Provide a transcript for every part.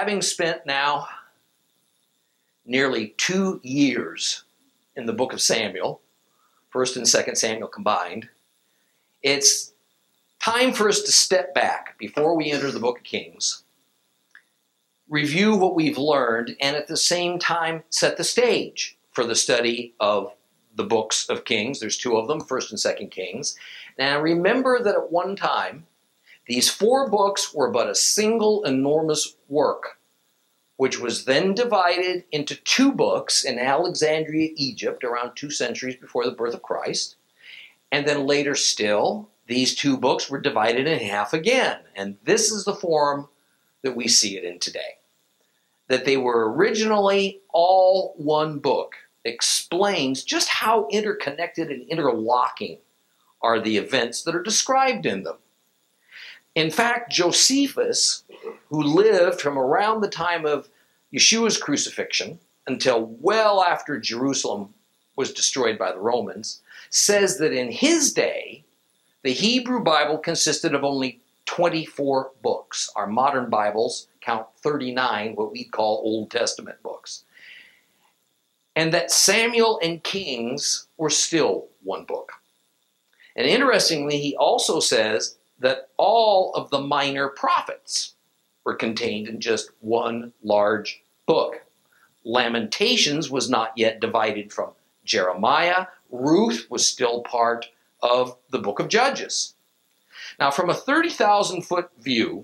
having spent now nearly 2 years in the book of Samuel, 1st and 2nd Samuel combined, it's time for us to step back before we enter the book of Kings, review what we've learned, and at the same time set the stage for the study of the books of Kings. There's 2 of them, 1st and 2nd Kings. Now remember that at one time, these 4 books were but a single enormous work, which was then divided into 2 books in Alexandria, Egypt, around 2 centuries before the birth of Christ. And then later still, these 2 books were divided in half again. And this is the form that we see it in today. That they were originally all one book explains just how interconnected and interlocking are the events that are described in them. In fact, Josephus, who lived from around the time of Yeshua's crucifixion until well after Jerusalem was destroyed by the Romans, says that in his day, the Hebrew Bible consisted of only 24 books. Our modern Bibles count 39, what we call Old Testament books. And that Samuel and Kings were still one book. And interestingly, he also says that all of the minor prophets were contained in just one large book. Lamentations was not yet divided from Jeremiah. Ruth was still part of the book of Judges. Now, from a 30,000-foot view,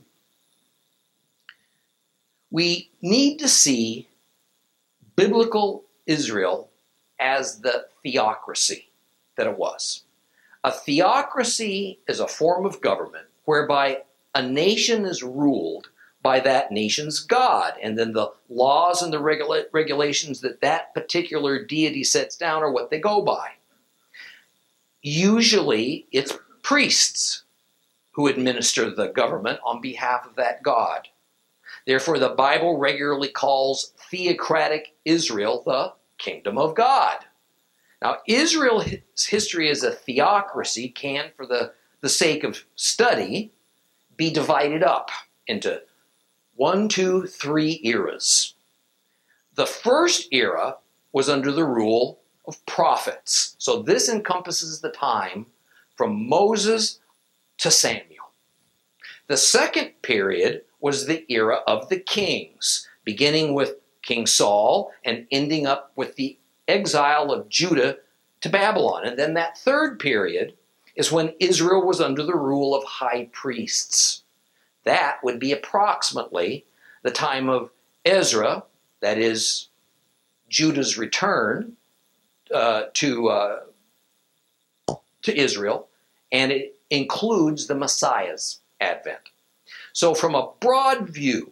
we need to see biblical Israel as the theocracy that it was. A theocracy is a form of government whereby a nation is ruled by that nation's God, and then the laws and the regulations that that particular deity sets down are what they go by. Usually, it's priests who administer the government on behalf of that God. Therefore, the Bible regularly calls theocratic Israel the kingdom of God. Now, Israel's history as a theocracy can, for the sake of study, be divided up into 1, 2, 3 eras. The first era was under the rule of prophets. So this encompasses the time from Moses to Samuel. The second period was the era of the kings, beginning with King Saul and ending up with the exile of Judah to Babylon. And then that third period is when Israel was under the rule of high priests. That would be approximately the time of Ezra, that is Judah's return to Israel, and it includes the Messiah's advent. So from a broad view,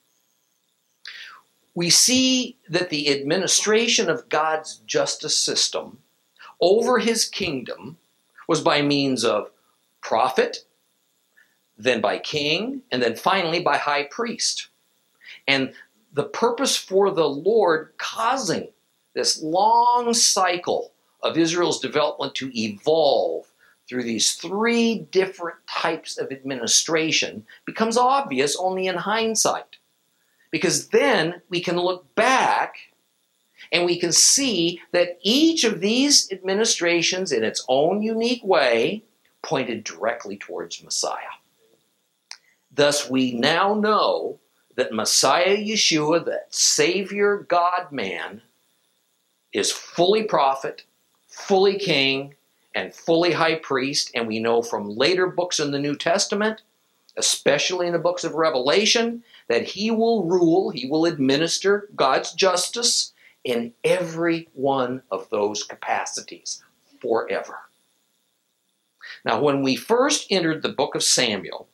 we see that the administration of God's justice system over his kingdom was by means of prophet, then by king, and then finally by high priest. And the purpose for the Lord causing this long cycle of Israel's development to evolve through these 3 different types of administration becomes obvious only in hindsight. Because then we can look back and we can see that each of these administrations in its own unique way pointed directly towards Messiah. Thus, we now know that Messiah Yeshua, the Savior God-man, is fully prophet, fully king, and fully high priest. And we know from later books in the New Testament, especially in the books of Revelation, that he will rule, he will administer God's justice in every one of those capacities forever. Now, when we first entered the book of Samuel,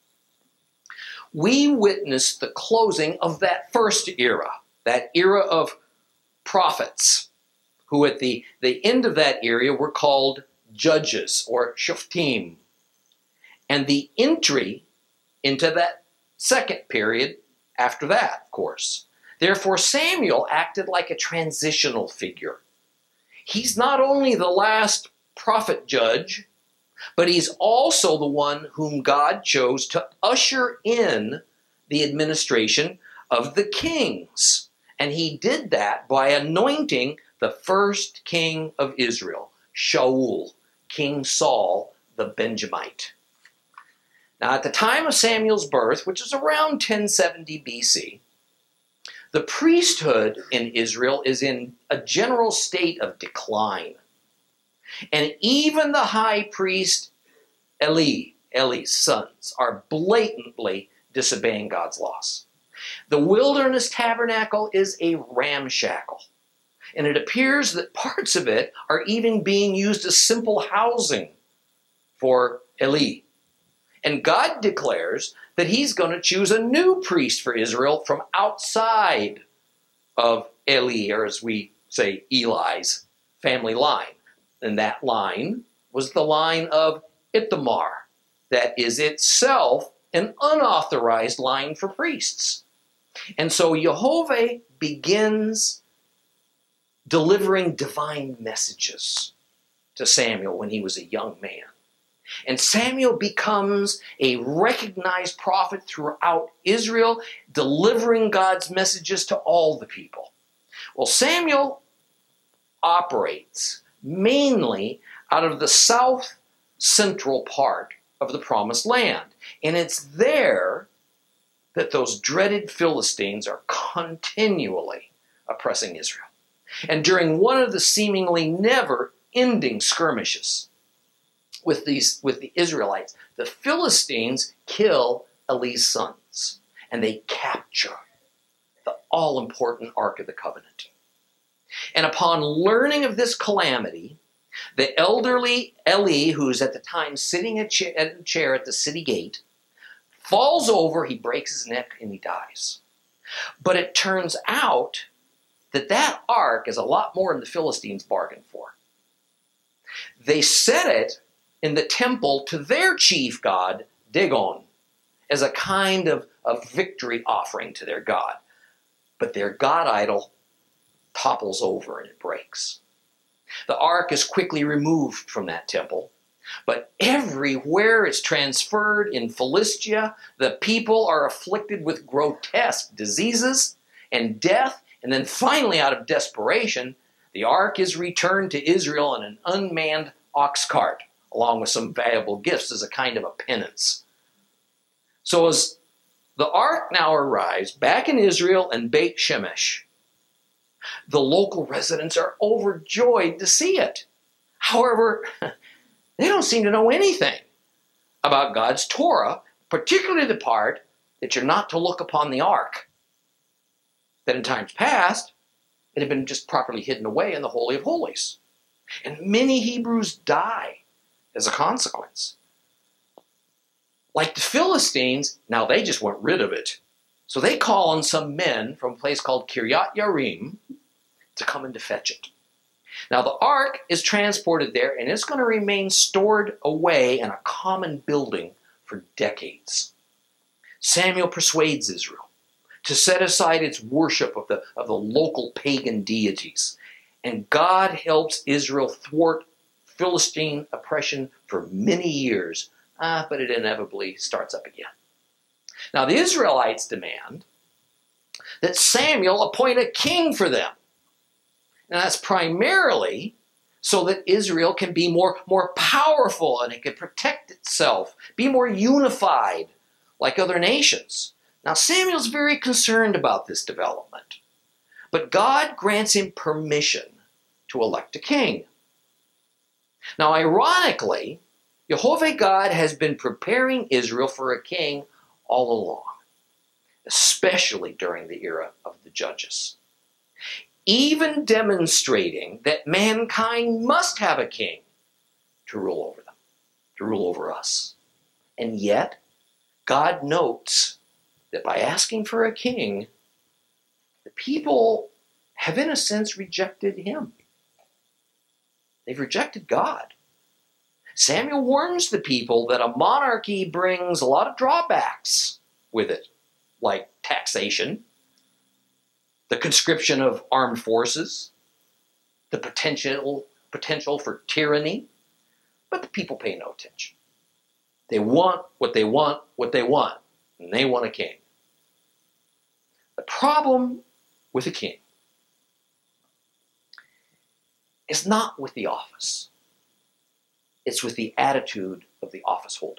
we witnessed the closing of that first era, that era of prophets, who at the end of that era were called judges or shoftim, and the entry into that second period after that, of course. Therefore, Samuel acted like a transitional figure. He's not only the last prophet judge, but he's also the one whom God chose to usher in the administration of the kings. And he did that by anointing the first king of Israel, Shaul, King Saul the Benjamite. Now, at the time of Samuel's birth, which is around 1070 BC, the priesthood in Israel is in a general state of decline. And even the high priest Eli's sons, are blatantly disobeying God's laws. The wilderness tabernacle is a ramshackle. And it appears that parts of it are even being used as simple housing for Eli. And God declares that he's going to choose a new priest for Israel from outside of Eli, or as we say, Eli's family line. And that line was the line of Ithamar, that is itself an unauthorized line for priests. And so Jehovah begins delivering divine messages to Samuel when he was a young man. And Samuel becomes a recognized prophet throughout Israel, delivering God's messages to all the people. Well, Samuel operates mainly out of the south central part of the Promised Land. And it's there that those dreaded Philistines are continually oppressing Israel. And during one of the seemingly never-ending skirmishes with the Israelites, the Philistines kill Eli's sons, and they capture the all-important Ark of the Covenant. And upon learning of this calamity, the elderly Eli, who's at the time sitting at a chair at the city gate, falls over, he breaks his neck, and he dies. But it turns out that ark is a lot more than the Philistines bargained for. They set it in the temple to their chief god, Dagon, as a kind of victory offering to their god. But their god idol topples over and it breaks. The ark is quickly removed from that temple, but everywhere it's transferred in Philistia, the people are afflicted with grotesque diseases and death, and then finally, out of desperation, the ark is returned to Israel in an unmanned ox cart, along with some valuable gifts as a kind of a penance. So as the ark now arrives back in Israel and Beit Shemesh, the local residents are overjoyed to see it. However, they don't seem to know anything about God's Torah, particularly the part that you're not to look upon the ark. That in times past, it had been just properly hidden away in the Holy of Holies. And many Hebrews die as a consequence. Like the Philistines, now they just want rid of it. So they call on some men from a place called Kiryat Yarim to come and to fetch it. Now the ark is transported there, and it's going to remain stored away in a common building for decades. Samuel persuades Israel to set aside its worship of the local pagan deities. And God helps Israel thwart Philistine oppression for many years, but it inevitably starts up again. Now the Israelites demand that Samuel appoint a king for them. And that's primarily so that Israel can be more powerful and it can protect itself, be more unified like other nations. Now Samuel's very concerned about this development, but God grants him permission to elect a king. Now ironically, Jehovah God has been preparing Israel for a king all along, especially during the era of the Judges, even demonstrating that mankind must have a king to rule over them, to rule over us. And yet, God notes that by asking for a king, the people have in a sense rejected him. They've rejected God. Samuel warns the people that a monarchy brings a lot of drawbacks with it, like taxation, the conscription of armed forces, the potential for tyranny, but the people pay no attention. They want what they want, and they want a king. problem with a king is not with the office. It's with the attitude of the office holder.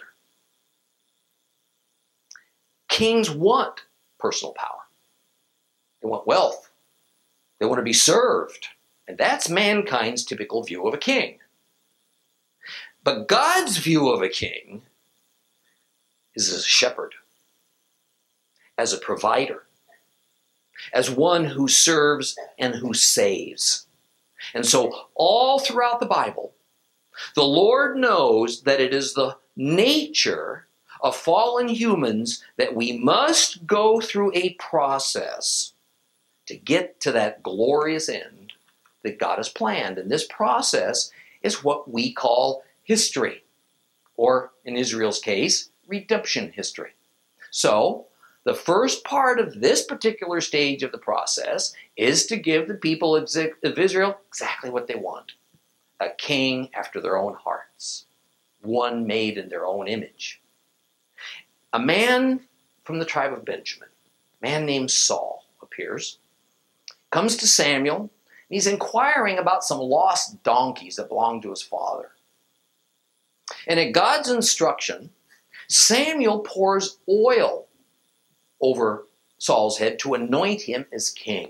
Kings want personal power. They want wealth. They want to be served. And that's mankind's typical view of a king. But God's view of a king is as a shepherd, as a provider, as one who serves and who saves. And so all throughout the Bible, the Lord knows that it is the nature of fallen humans that we must go through a process to get to that glorious end that God has planned. And this process is what we call history, or in Israel's case, redemption history. So, the first part of this particular stage of the process is to give the people of Israel exactly what they want. A king after their own hearts, one made in their own image. A man from the tribe of Benjamin, a man named Saul, appears, comes to Samuel, and he's inquiring about some lost donkeys that belonged to his father. And at God's instruction, Samuel pours oil over Saul's head to anoint him as king.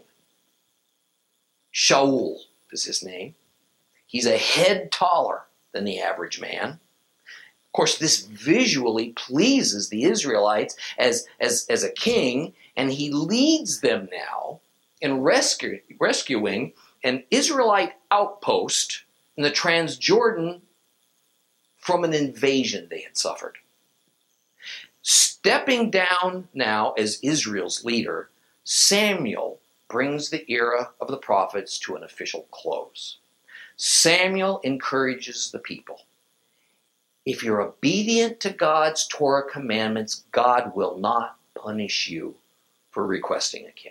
Shaul is his name. He's a head taller than the average man. Of course, this visually pleases the Israelites as a king, and he leads them now in rescuing an Israelite outpost in the Transjordan from an invasion they had suffered. Stepping down now as Israel's leader, Samuel brings the era of the prophets to an official close. Samuel encourages the people. If you're obedient to God's Torah commandments, God will not punish you for requesting a king.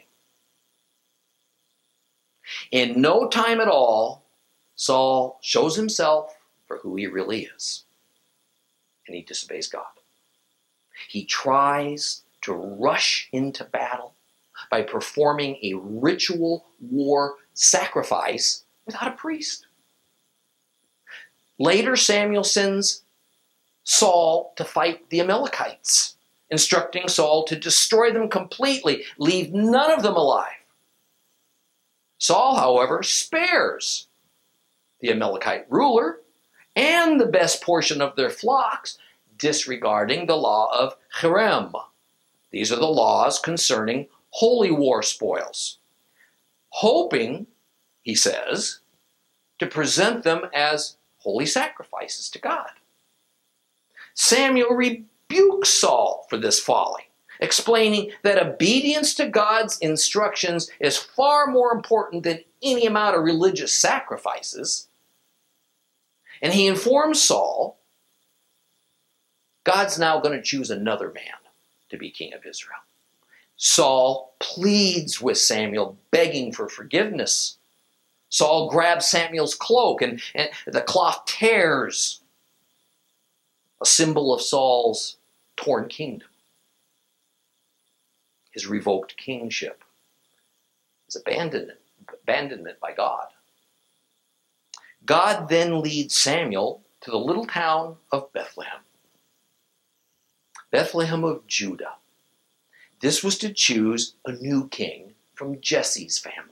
In no time at all, Saul shows himself for who he really is, and he disobeys God. He tries to rush into battle by performing a ritual war sacrifice without a priest. Later, Samuel sends Saul to fight the Amalekites, instructing Saul to destroy them completely, leave none of them alive. Saul, however, spares the Amalekite ruler and the best portion of their flocks, disregarding the law of Cherem. These are the laws concerning holy war spoils, hoping, he says, to present them as holy sacrifices to God. Samuel rebukes Saul for this folly, explaining that obedience to God's instructions is far more important than any amount of religious sacrifices. And he informs Saul, God's now going to choose another man to be king of Israel. Saul pleads with Samuel, begging for forgiveness. Saul grabs Samuel's cloak, and the cloth tears, a symbol of Saul's torn kingdom. His revoked kingship is abandonment by God. God then leads Samuel to the little town of Bethlehem. Bethlehem of Judah. This was to choose a new king from Jesse's family.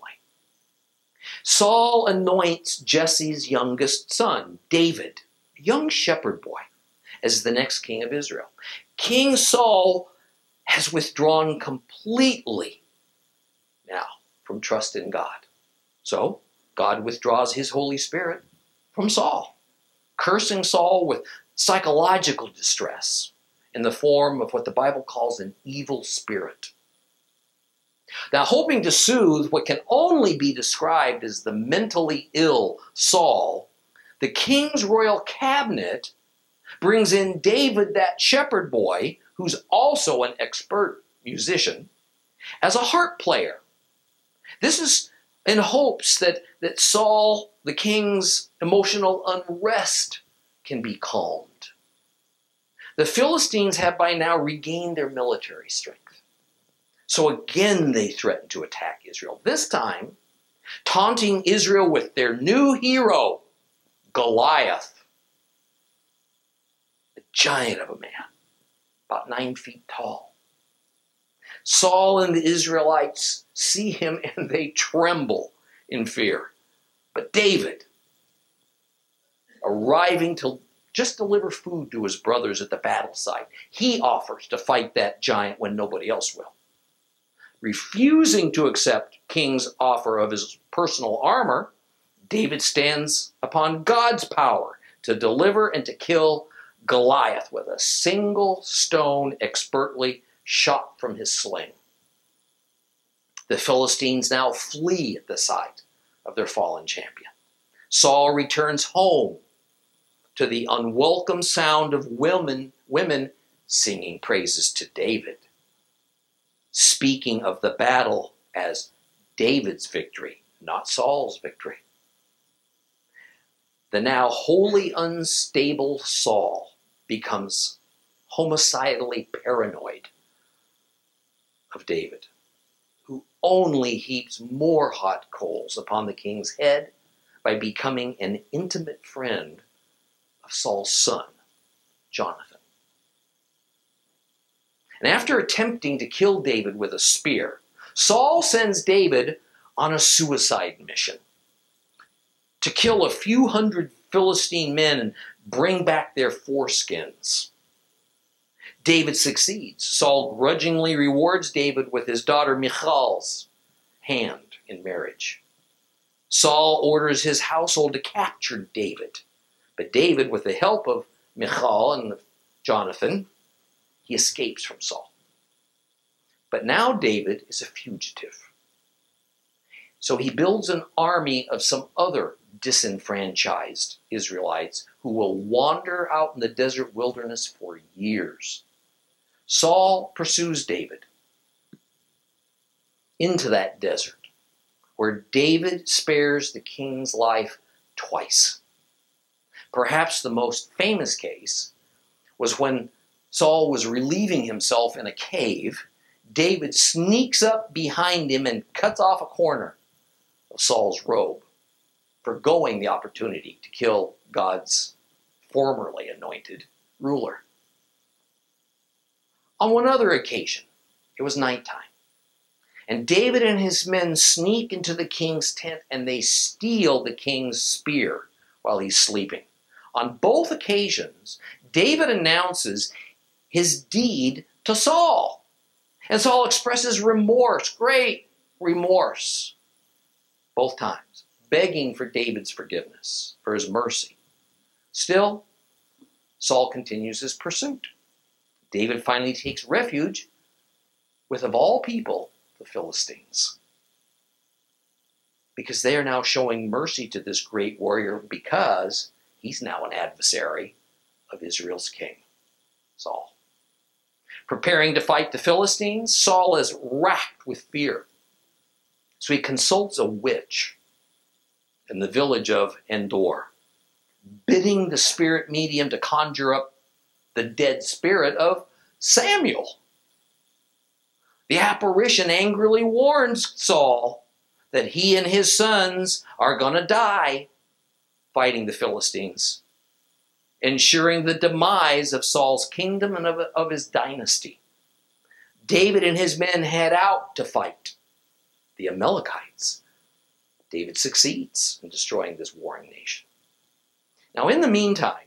Saul anoints Jesse's youngest son, David, a young shepherd boy, as the next king of Israel. King Saul has withdrawn completely now from trust in God. So God withdraws his Holy Spirit from Saul, cursing Saul with psychological distress in the form of what the Bible calls an evil spirit. Now, hoping to soothe what can only be described as the mentally ill Saul, the king's royal cabinet brings in David, that shepherd boy, who's also an expert musician, as a harp player. This is in hopes that Saul, the king's emotional unrest, can be calmed. The Philistines have by now regained their military strength. So again they threaten to attack Israel. This time, taunting Israel with their new hero, Goliath. A giant of a man, about 9 feet tall. Saul and the Israelites see him and they tremble in fear. But David, arriving to just deliver food to his brothers at the battle site, he offers to fight that giant when nobody else will. Refusing to accept King's offer of his personal armor, David stands upon God's power to deliver and to kill Goliath with a single stone expertly shot from his sling. The Philistines now flee at the sight of their fallen champion. Saul returns home to the unwelcome sound of women singing praises to David, speaking of the battle as David's victory, not Saul's victory. The now wholly unstable Saul becomes homicidally paranoid of David, who only heaps more hot coals upon the king's head by becoming an intimate friend of Saul's son, Jonathan. And after attempting to kill David with a spear, Saul sends David on a suicide mission to kill a few hundred Philistine men and bring back their foreskins. David succeeds. Saul grudgingly rewards David with his daughter Michal's hand in marriage. Saul orders his household to capture David. But David, with the help of Michal and Jonathan, he escapes from Saul. But now David is a fugitive. So he builds an army of some other disenfranchised Israelites who will wander out in the desert wilderness for years. Saul pursues David into that desert, where David spares the king's life twice. Perhaps the most famous case was when Saul was relieving himself in a cave. David sneaks up behind him and cuts off a corner of Saul's robe, forgoing the opportunity to kill God's formerly anointed ruler. On one other occasion, it was nighttime, and David and his men sneak into the king's tent and they steal the king's spear while he's sleeping. On both occasions, David announces his deed to Saul, and Saul expresses remorse, great remorse, both times, begging for David's forgiveness, for his mercy. Still, Saul continues his pursuit. David finally takes refuge with, of all people, the Philistines, because they are now showing mercy to this great warrior because he's now an adversary of Israel's king, Saul. Preparing to fight the Philistines, Saul is racked with fear. So he consults a witch in the village of Endor, bidding the spirit medium to conjure up the dead spirit of Samuel. The apparition angrily warns Saul that he and his sons are going to die fighting the Philistines, ensuring the demise of Saul's kingdom and of his dynasty. David and his men head out to fight the Amalekites. David succeeds in destroying this warring nation. Now, in the meantime,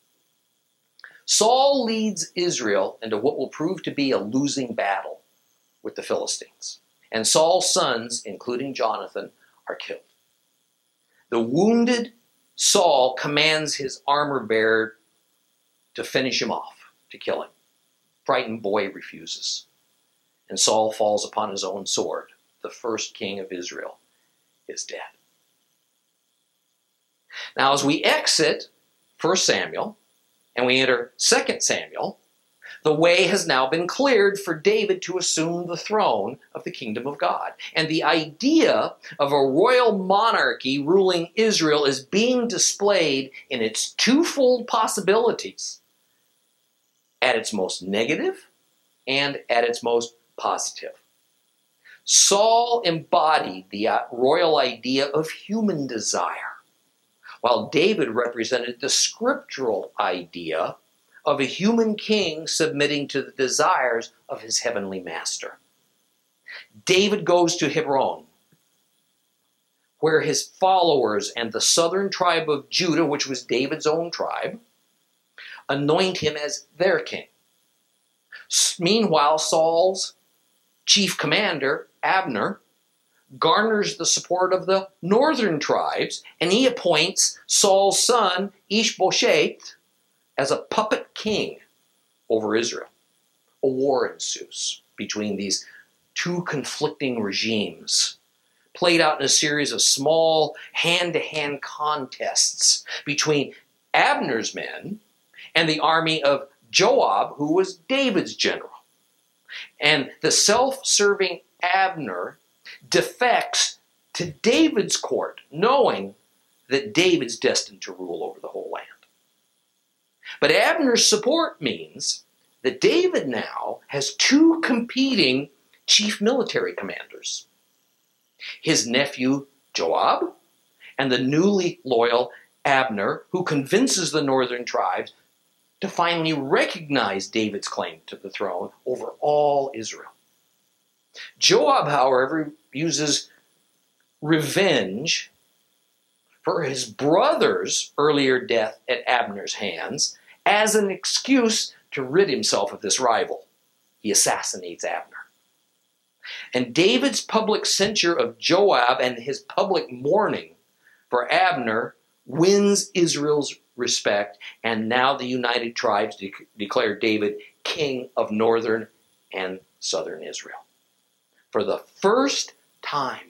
Saul leads Israel into what will prove to be a losing battle with the Philistines. And Saul's sons, including Jonathan, are killed. The wounded Saul commands his armor bearer to finish him off, to kill him. Frightened boy refuses. And Saul falls upon his own sword. The first king of Israel is dead. Now, as we exit 1 Samuel and we enter 2 Samuel, the way has now been cleared for David to assume the throne of the kingdom of God. And the idea of a royal monarchy ruling Israel is being displayed in its twofold possibilities, at its most negative and at its most positive. Saul embodied the royal idea of human desire, while David represented the scriptural idea of a human king submitting to the desires of his heavenly master. David goes to Hebron, where his followers and the southern tribe of Judah, which was David's own tribe, anoint him as their king. Meanwhile, Saul's chief commander, Abner, garners the support of the northern tribes, and he appoints Saul's son, Ishbosheth, as a puppet king over Israel. A war ensues between these two conflicting regimes, played out in a series of small hand-to-hand contests between Abner's men and the army of Joab, who was David's general. And the self-serving Abner defects to David's court, knowing that David's destined to rule over the whole land. But Abner's support means that David now has two competing chief military commanders: his nephew Joab and the newly loyal Abner, who convinces the northern tribes to finally recognize David's claim to the throne over all Israel. Joab, however, uses revenge for his brother's earlier death at Abner's hands as an excuse to rid himself of this rival. He assassinates Abner. And David's public censure of Joab and his public mourning for Abner wins Israel's respect, and now the united tribes declare David king of northern and southern Israel. For the first time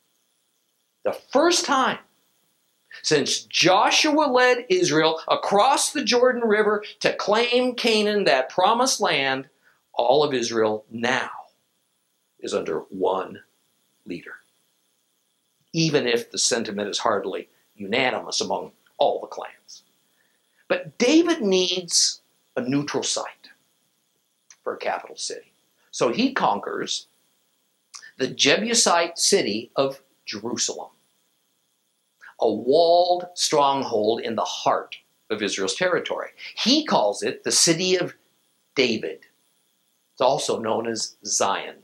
since Joshua led Israel across the Jordan River to claim Canaan, that promised land, all of Israel now is under one leader, even if the sentiment is hardly unanimous among all the clans. But David needs a neutral site for a capital city. So he conquers the Jebusite city of Jerusalem, a walled stronghold in the heart of Israel's territory. He calls it the city of David. It's also known as Zion.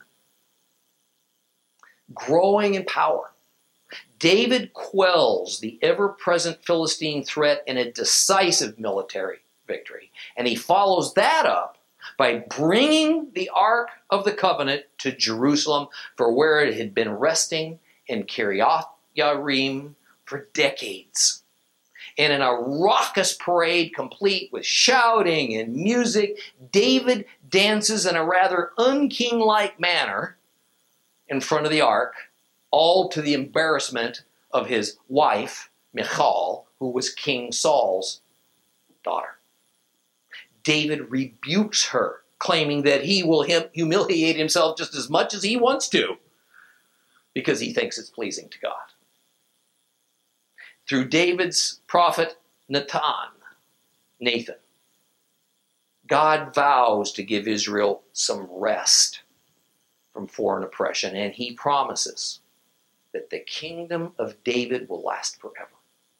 Growing in power, David quells the ever-present Philistine threat in a decisive military victory. And he follows that up by bringing the Ark of the Covenant to Jerusalem, for where it had been resting in Kiriath Yearim for decades. And in a raucous parade complete with shouting and music, David dances in a rather unking-like manner in front of the ark, all to the embarrassment of his wife, Michal, who was King Saul's daughter. David rebukes her, claiming that he will humiliate himself just as much as he wants to, because he thinks it's pleasing to God. Through David's prophet Nathan, God vows to give Israel some rest from foreign oppression, and he promises that the kingdom of David will last forever.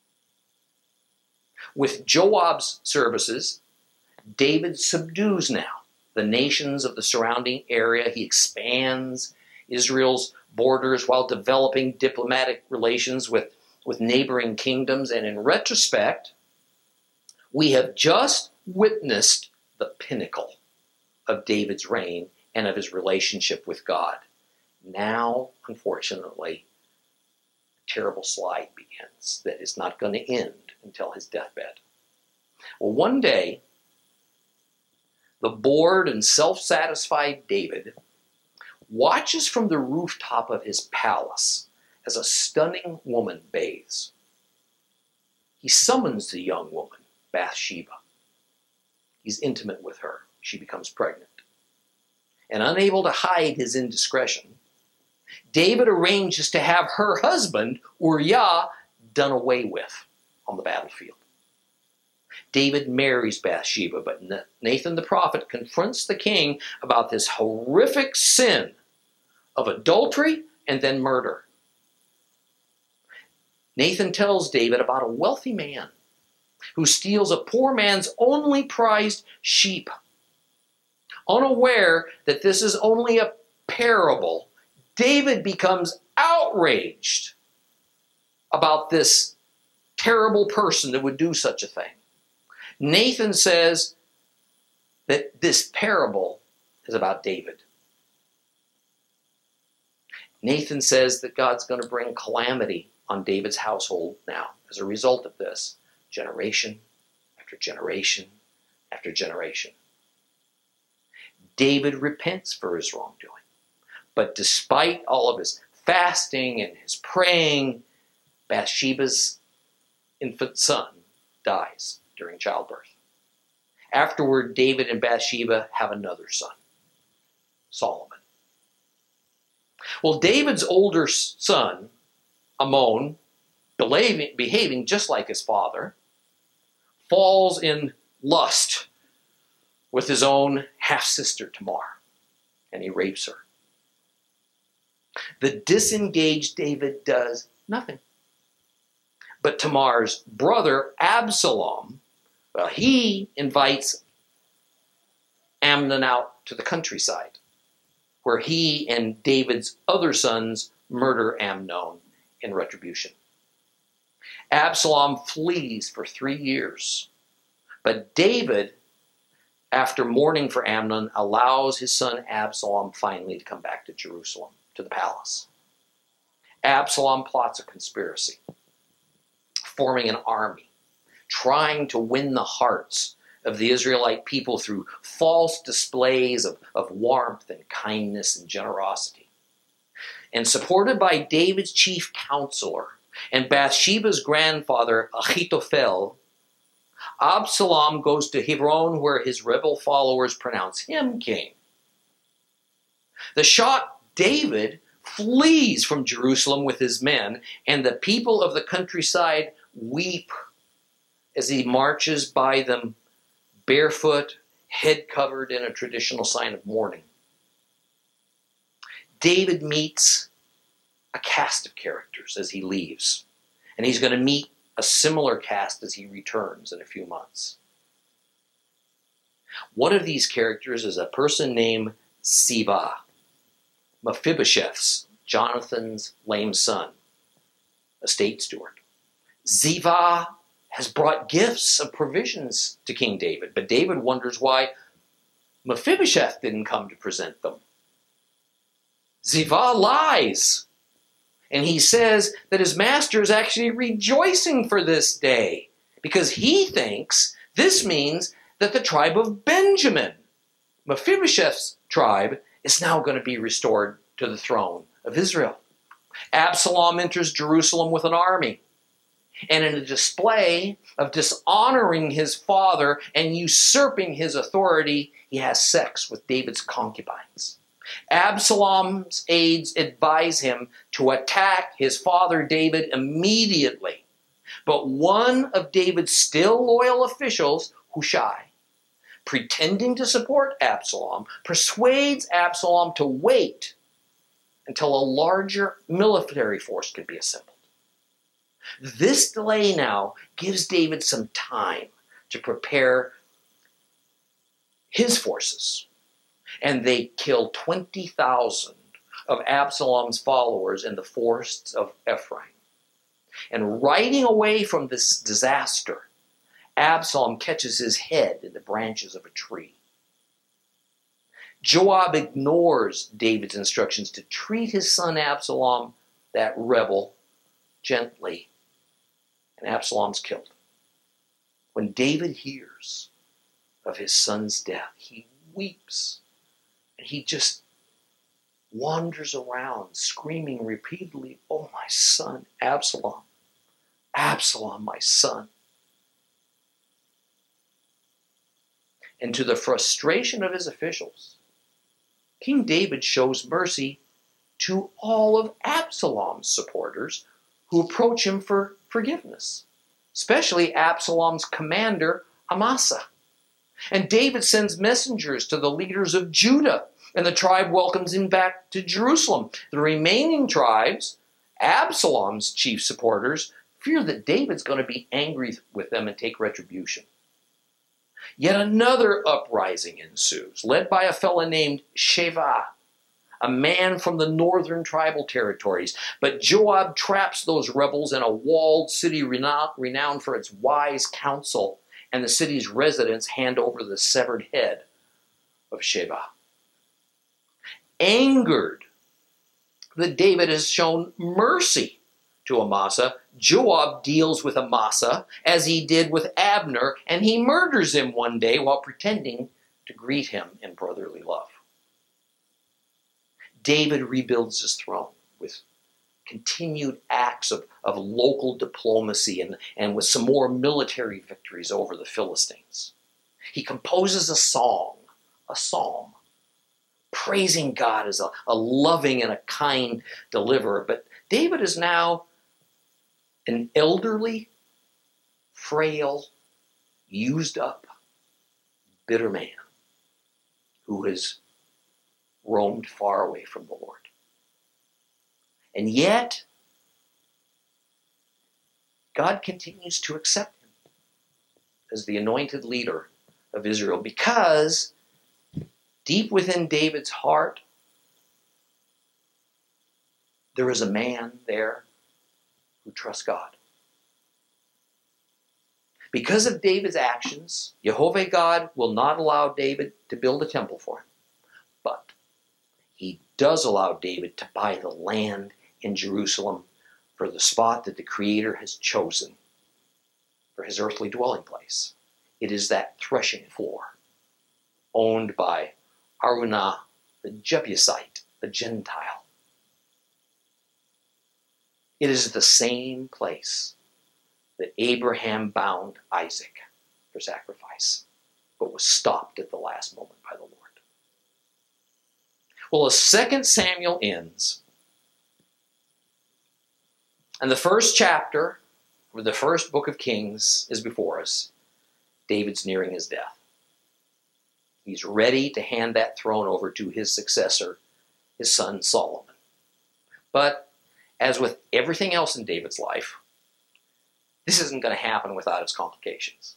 With Joab's services, David subdues now the nations of the surrounding area. He expands Israel's borders while developing diplomatic relations with neighboring kingdoms. And in retrospect, we have just witnessed the pinnacle of David's reign and of his relationship with God. Now, unfortunately, a terrible slide begins that is not going to end until his deathbed. Well, one day, the bored and self-satisfied David watches from the rooftop of his palace as a stunning woman bathes. He summons the young woman, Bathsheba. He's intimate with her. She becomes pregnant. And unable to hide his indiscretion, David arranges to have her husband, Uriah, done away with on the battlefield. David marries Bathsheba, but Nathan the prophet confronts the king about this horrific sin of adultery and then murder. Nathan tells David about a wealthy man who steals a poor man's only prized sheep. Unaware that this is only a parable, David becomes outraged about this terrible person that would do such a thing. Nathan says that this parable is about David. Nathan says that God's going to bring calamity on David's household now as a result of this, generation after generation after generation. David repents for his wrongdoing. But despite all of his fasting and his praying, Bathsheba's infant son dies during childbirth. Afterward, David and Bathsheba have another son, Solomon. Well, David's older son, Amnon, behaving just like his father, falls in lust with his own half-sister Tamar, and he rapes her. The disengaged David does nothing. But Tamar's brother, Absalom, well, he invites Amnon out to the countryside, where he and David's other sons murder Amnon in retribution. Absalom flees for 3 years, but David, after mourning for Amnon, allows his son Absalom finally to come back to Jerusalem, to the palace. Absalom plots a conspiracy, forming an army, trying to win the hearts of the Israelite people through false displays of warmth and kindness and generosity. And supported by David's chief counselor and Bathsheba's grandfather, Ahithophel, Absalom goes to Hebron, where his rebel followers pronounce him king. The shocked David flees from Jerusalem with his men, and the people of the countryside weep as he marches by them barefoot, head covered in a traditional sign of mourning. David meets a cast of characters as he leaves, and he's going to meet a similar cast as he returns in a few months. One of these characters is a person named Ziba, Mephibosheth's, Jonathan's lame son, a state steward. Ziba has brought gifts of provisions to King David, but David wonders why Mephibosheth didn't come to present them. Ziba lies, and he says that his master is actually rejoicing for this day because he thinks this means that the tribe of Benjamin, Mephibosheth's tribe, is now going to be restored to the throne of Israel. Absalom enters Jerusalem with an army, and in a display of dishonoring his father and usurping his authority, he has sex with David's concubines. Absalom's aides advise him to attack his father David immediately. But one of David's still loyal officials, Hushai, pretending to support Absalom, persuades Absalom to wait until a larger military force could be assembled. This delay now gives David some time to prepare his forces, and they kill 20,000 of Absalom's followers in the forests of Ephraim. And riding away from this disaster, Absalom catches his head in the branches of a tree. Joab ignores David's instructions to treat his son Absalom, that rebel, gently, and Absalom's killed. When David hears of his son's death, he weeps, and he just wanders around screaming repeatedly, "Oh, my son, Absalom, Absalom, my son." And to the frustration of his officials, King David shows mercy to all of Absalom's supporters who approach him for forgiveness, especially Absalom's commander, Amasa. And David sends messengers to the leaders of Judah And the tribe welcomes him back to Jerusalem. The remaining tribes, Absalom's chief supporters, fear that David's going to be angry with them and take retribution. Yet another uprising ensues, led by a fellow named Sheva, a man from the northern tribal territories. But Joab traps those rebels in a walled city renowned for its wise counsel, and the city's residents hand over the severed head of Sheva. Angered that David has shown mercy to Amasa, Joab deals with Amasa as he did with Abner, and he murders him one day while pretending to greet him in brotherly love. David rebuilds his throne with continued acts of local diplomacy and with some more military victories over the Philistines. He composes a psalm, praising God as a loving and a kind deliverer. But David is now an elderly, frail, used up, bitter man who has roamed far away from the Lord. And yet, God continues to accept him as the anointed leader of Israel because deep within David's heart, there is a man there who trusts God. Because of David's actions, Jehovah God will not allow David to build a temple for him. But he does allow David to buy the land in Jerusalem for the spot that the Creator has chosen for his earthly dwelling place. It is that threshing floor owned by Araunah, the Jebusite, the Gentile. It is the same place that Abraham bound Isaac for sacrifice, but was stopped at the last moment by the Lord. Well, as 2 Samuel ends, and the first chapter, or the first book of Kings, is before us, David's nearing his death. He's ready to hand that throne over to his successor, his son Solomon. But as with everything else in David's life, this isn't going to happen without its complications.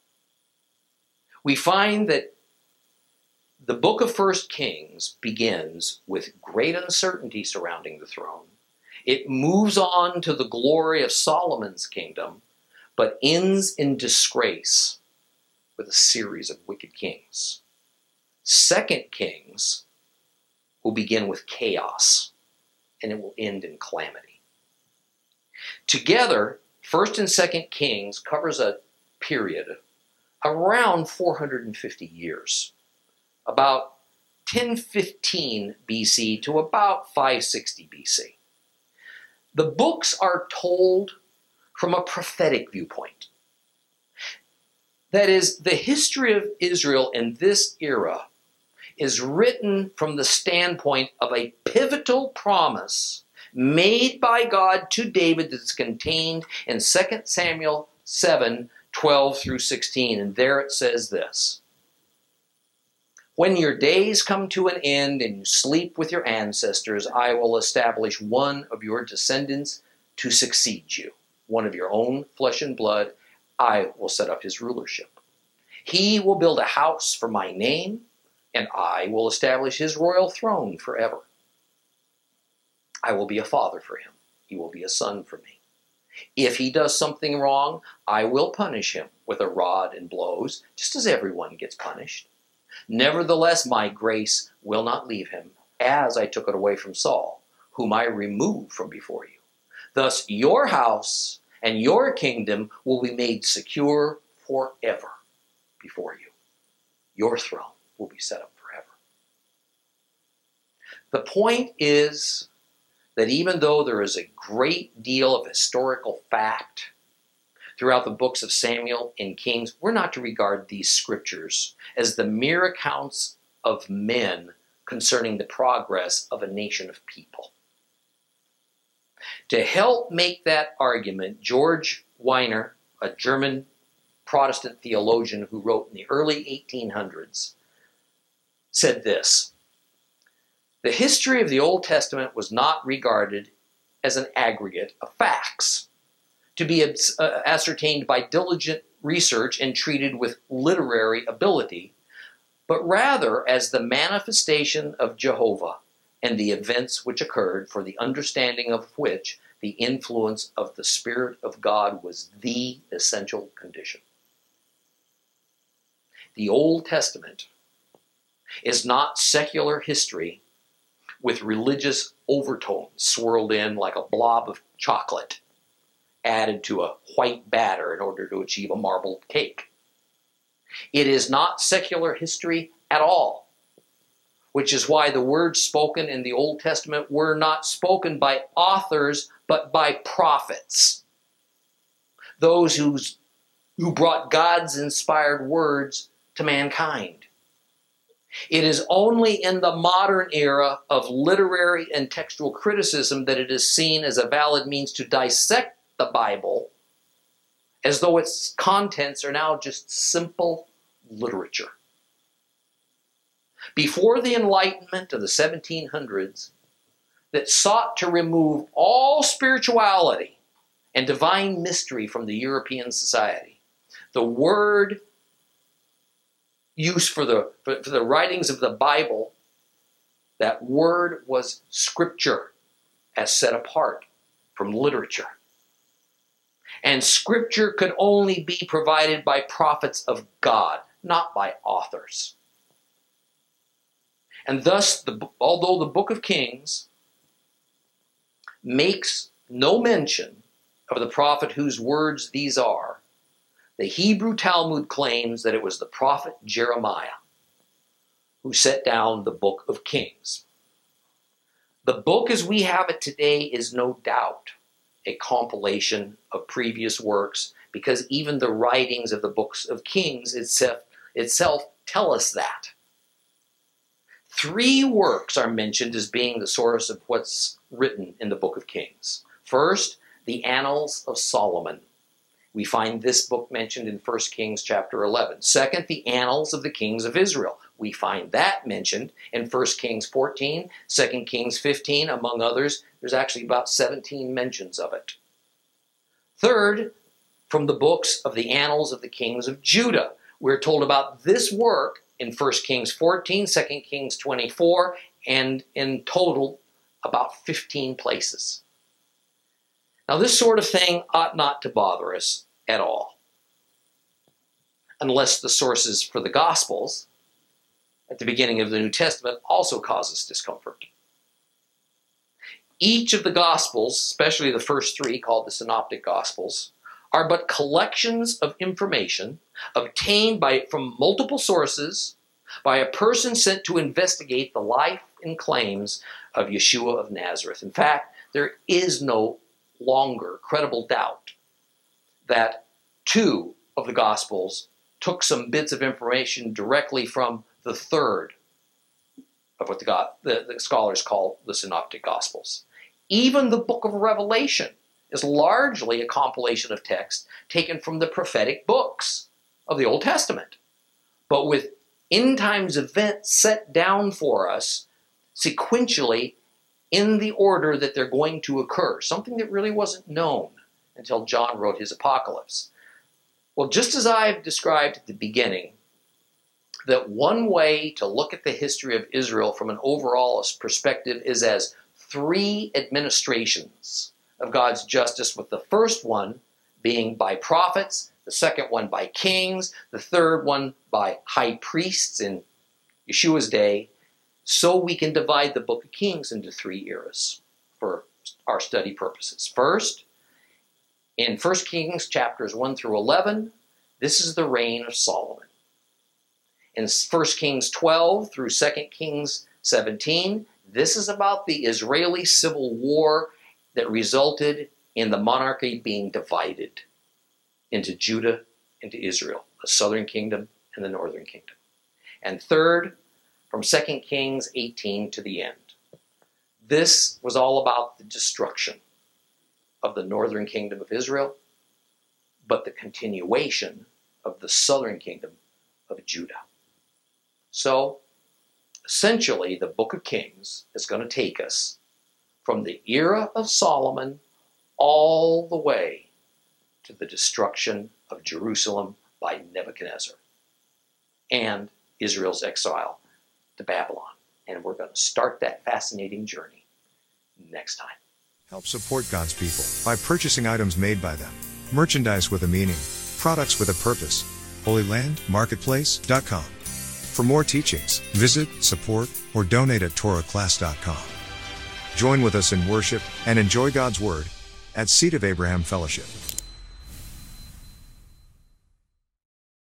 We find that the book of 1 Kings begins with great uncertainty surrounding the throne. It moves on to the glory of Solomon's kingdom, but ends in disgrace with a series of wicked kings. 2 Kings will begin with chaos, and it will end in calamity. Together, 1 and 2 Kings covers a period around 450 years, about 1015 BC to about 560 BC. The books are told from a prophetic viewpoint. That is, the history of Israel in this era is written from the standpoint of a pivotal promise made by God to David that's contained in 2 Samuel 7, 12 through 16. And there it says this: "When your days come to an end and you sleep with your ancestors, I will establish one of your descendants to succeed you, one of your own flesh and blood. I will set up his rulership. He will build a house for my name, and I will establish his royal throne forever. I will be a father for him. He will be a son for me. If he does something wrong, I will punish him with a rod and blows, just as everyone gets punished. Nevertheless, my grace will not leave him, as I took it away from Saul, whom I removed from before you. Thus your house and your kingdom will be made secure forever before you. Your throne will be set up forever." The point is that even though there is a great deal of historical fact throughout the books of Samuel and Kings, we're not to regard these scriptures as the mere accounts of men concerning the progress of a nation of people. To help make that argument, George Weiner, a German Protestant theologian who wrote in the early 1800s, said this: The history of the Old Testament was not regarded as an aggregate of facts to be ascertained by diligent research and treated with literary ability, but rather as the manifestation of Jehovah and the events which occurred, for the understanding of which the influence of the Spirit of God was the essential condition. The Old Testament is not secular history with religious overtones swirled in like a blob of chocolate added to a white batter in order to achieve a marble cake. It is not secular history at all, which is why the words spoken in the Old Testament were not spoken by authors, but by prophets, those who brought God's inspired words to mankind. It is only in the modern era of literary and textual criticism that it is seen as a valid means to dissect the Bible as though its contents are now just simple literature. Before the Enlightenment of the 1700s, that sought to remove all spirituality and divine mystery from the European society, the word used for the writings of the Bible, that word was scripture, as set apart from literature. And scripture could only be provided by prophets of God, not by authors. And thus, although the Book of Kings makes no mention of the prophet whose words these are, the Hebrew Talmud claims that it was the prophet Jeremiah who set down the Book of Kings. The book as we have it today is no doubt a compilation of previous works, because even the writings of the books of Kings itself tell us that. 3 works are mentioned as being the source of what's written in the Book of Kings. First, the Annals of Solomon. We find this book mentioned in 1 Kings chapter 11. Second, the Annals of the Kings of Israel. We find that mentioned in 1 Kings 14, 2 Kings 15, among others. There's actually about 17 mentions of it. Third, from the books of the Annals of the Kings of Judah. We're told about this work in 1 Kings 14, 2 Kings 24, and in total about 15 places. Now, this sort of thing ought not to bother us at all, unless the sources for the Gospels at the beginning of the New Testament also cause us discomfort. Each of the Gospels, especially the first 3 called the Synoptic Gospels, are but collections of information obtained from multiple sources by a person sent to investigate the life and claims of Yeshua of Nazareth. In fact, there is no longer credible doubt that 2 of the Gospels took some bits of information directly from the third of what the scholars call the Synoptic Gospels. Even the book of Revelation is largely a compilation of text taken from the prophetic books of the Old Testament, but with end times events set down for us sequentially in the order that they're going to occur, something that really wasn't known until John wrote his Apocalypse. Well, just as I've described at the beginning, that one way to look at the history of Israel from an overall perspective is as 3 administrations of God's justice, with the first one being by prophets, the second one by kings, the third one by high priests in Yeshua's day. So we can divide the Book of Kings into 3 eras for our study purposes. First, in 1 Kings chapters 1 through 11, this is the reign of Solomon. In 1 Kings 12 through 2 Kings 17, this is about the Israeli civil war that resulted in the monarchy being divided into Judah and to Israel, the southern kingdom and the northern kingdom. And third, from 2 Kings 18 to the end. This was all about the destruction of the northern kingdom of Israel, but the continuation of the southern kingdom of Judah. So, essentially, the book of Kings is going to take us from the era of Solomon all the way to the destruction of Jerusalem by Nebuchadnezzar and Israel's exile to Babylon. And we're going to start that fascinating journey next time. Help support God's people by purchasing items made by them. Merchandise with a meaning, products with a purpose. HolyLandMarketplace.com. For more teachings, visit, support, or donate at TorahClass.com. Join with us in worship and enjoy God's Word at Seed of Abraham Fellowship.